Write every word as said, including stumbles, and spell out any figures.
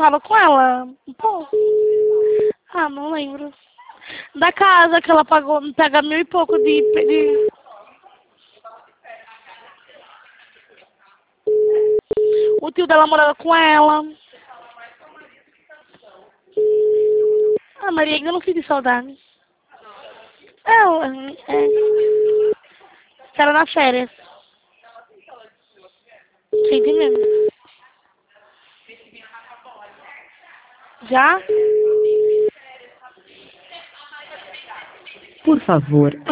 fala com ela? Pô. Ah, não lembro. Da casa que ela pagou, pega mil e pouco de... de... O tio dela morava com ela. Ah, Maria, ainda não senti saudade. Ela, é. Era na férias. Senti mesmo. Já? Por favor,